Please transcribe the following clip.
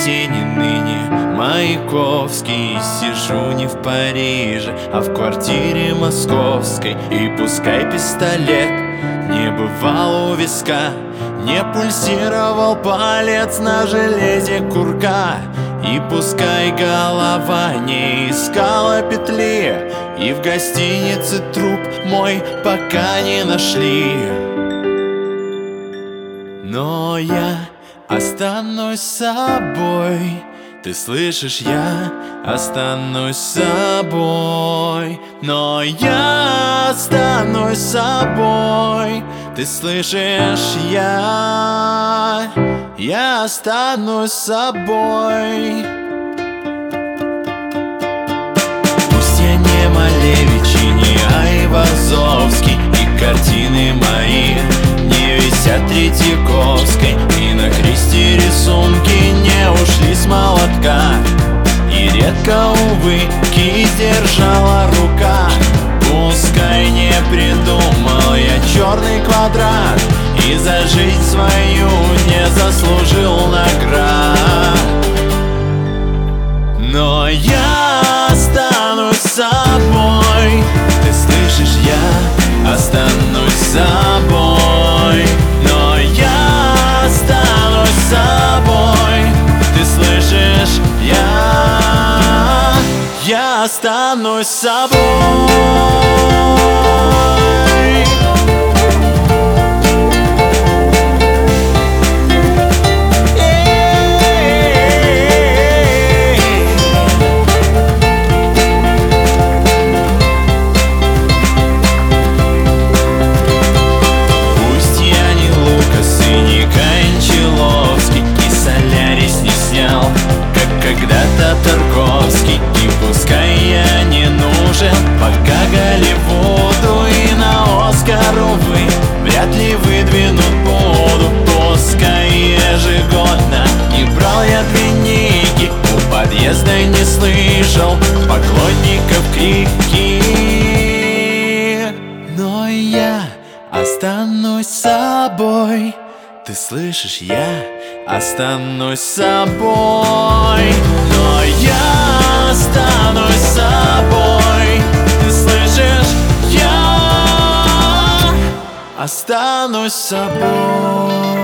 тени ныне Маяковский. Сижу не в Париже, а в квартире московской. И пускай пистолет не бывал у виска, не пульсировал палец на железе курка, и пускай голова не искала петли, и в гостинице труп мой пока не нашли. Но я останусь собой, ты слышишь, я останусь собой. Но я останусь собой, ты слышишь, я останусь собой. Пусть я не Малевич и не Айвазовский, и картины мои не висят Третьяковской, и на кресте рисунки не ушли с молотка, и редко, увы, кисть держала рука. Пускай не придумал я черный квадрат, и за жизнь свою не заслужил наград. Но я останусь собой, ты слышишь, я останусь собой. Но я останусь собой, ты слышишь, я останусь собой. Когда-то Тарковский, и пускай я не нужен пока Голливуду, и на Оскар, увы, вряд ли выдвинут буду. Пускай ежегодно не брал я 2 Ники, у подъезда не слышал поклонников крики. Но я останусь собой, ты слышишь, я останусь собой. Но я останусь собой, ты слышишь, я останусь собой.